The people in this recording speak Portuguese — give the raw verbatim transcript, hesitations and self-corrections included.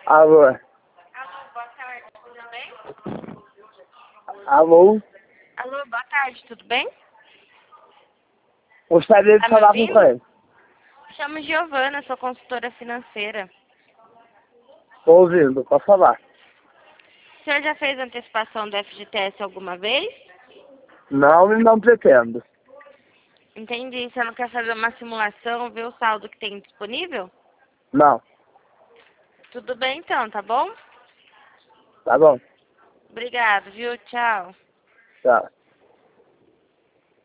Alô? Alô, boa tarde, tudo bem? Alô? Alô, boa tarde, tudo bem? Gostaria de Tá me falar com ouvindo? quem? Chamo Giovana, sou consultora financeira. Estou ouvindo, pode falar. O senhor já fez antecipação do F G T S alguma vez? Não e não pretendo. Entendi. Você não quer fazer uma simulação, ver o saldo que tem disponível? Não. Tudo bem então, tá bom? Tá bom. Obrigado, viu? Tchau. Tá.